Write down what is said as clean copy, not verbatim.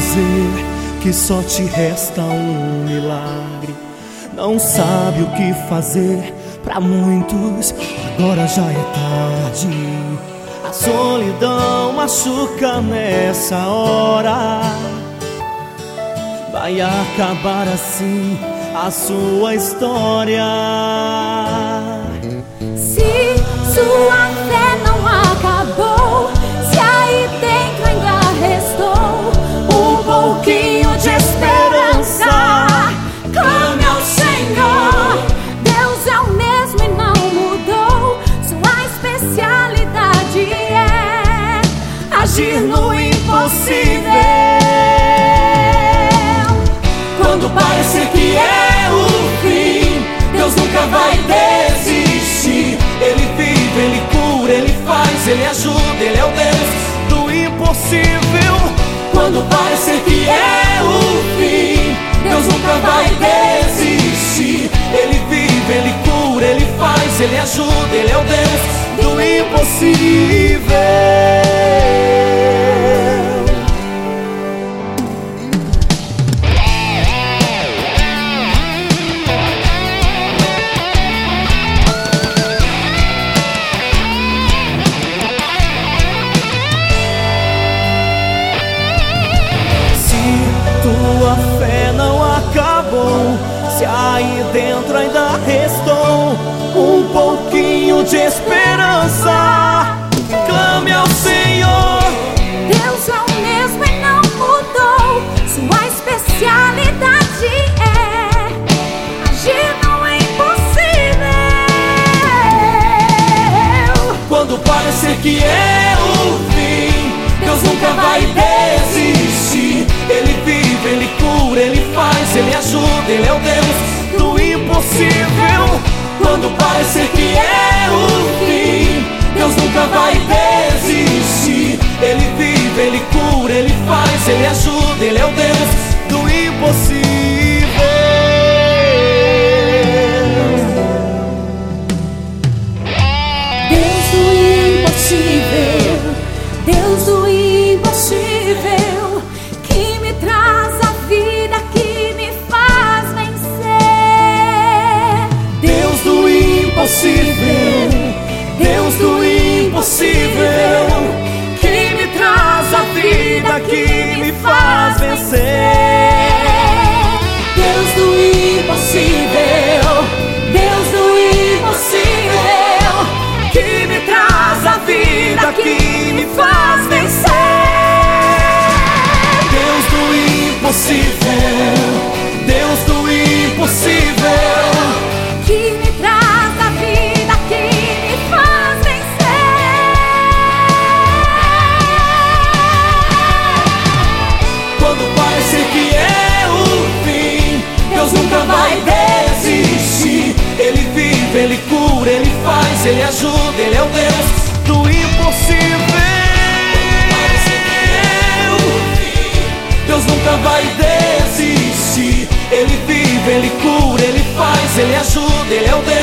dizer que só te resta um milagre. Não sabe o que fazer, pra muitos agora já é tarde. A solidão machuca nessa hora. Vai acabar assim a sua história. Se sua fé não acabou, se aí dentro ainda restou um pouquinho de esperança, clame ao Senhor. Deus é o mesmo e não mudou. Sua especialidade é agir no impossível. Quando parecer que é o fim, Deus nunca vai desistir. Ele vive, Ele cura, Ele faz, Ele ajuda, Ele é o Deus do impossível. Quando parecer que é o fim, Deus nunca vai desistir. Ele vive, Ele cura, Ele faz, Ele ajuda, Ele é o Deus do impossível. Tua fé não acabou, se aí dentro ainda restou um pouquinho de esperança, clame ao Senhor. Deus é o mesmo e não mudou. Sua especialidade é agir no impossível. Quando parecer que é o fim, Deus nunca vai desistir. Ele vive, Ele cura, Ele faz, Ele ajuda, Ele é o Deus do impossível. Quando parecer que é o fim, Deus nunca vai desistir. Ele vive, Ele cura, Ele faz, Ele ajuda, Ele é o Deus do impossível. Deus do impossível, Deus do impossível, que me traz a vida, que me faz vencer. Deus do impossível, Deus do impossível, que me traz a vida, que me faz vencer. Deus do impossível, Deus do impossível, Que me traz a vida, que me faz vencer. Deus do impossível, Deus do impossível, que me traz a vida, que me faz vencer. quando parecer que é o fim, Deus nunca vai desistir. Ele vive, Ele cura, Ele faz, Ele ajuda, Ele é o Deus do impossível. Deus nunca vai desistir. Ele vive, Ele cura, Ele faz, Ele ajuda, Ele é o Deus